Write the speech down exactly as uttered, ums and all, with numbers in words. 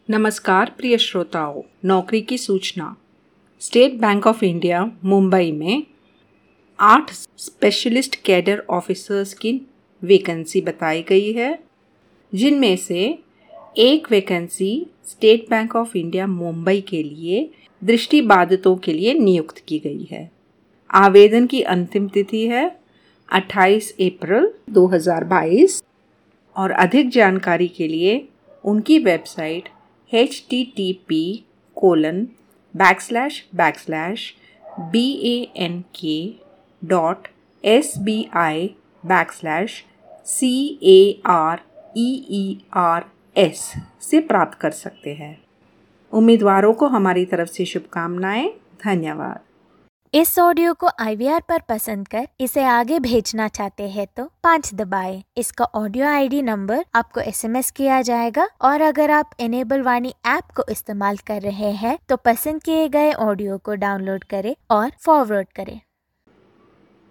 नमस्कार प्रिय श्रोताओं, नौकरी की सूचना। State Bank of India Mumbai में आठ स्पेशलिस्ट कैडर ऑफिसर्स की वैकेंसी बताई गई है, जिनमें से एक vacancy State Bank of India Mumbai के लिए दृष्टिबाधितों के लिए नियुक्त की गई है। आवेदन की अंतिम तिथि है अट्ठाईस अप्रैल दो हज़ार बाईस और अधिक जानकारी के लिए उनकी website H T T P colon back slash back slash B A N K dot S B I back slash C A R E E R S से प्राप्त कर सकते हैं। उम्मीदवारों को हमारी तरफ से शुभकामनाएं। धन्यवाद। इस ऑडियो को आई वी आर पर पसंद कर इसे आगे भेजना चाहते हैं तो पाँच दबाएं। इसका ऑडियो आई डी नंबर आपको एस एम एस किया जाएगा और अगर आप इनेबल वाणी ऐप को इस्तेमाल कर रहे हैं तो पसंद किए गए ऑडियो को डाउनलोड करें और फॉरवर्ड करें।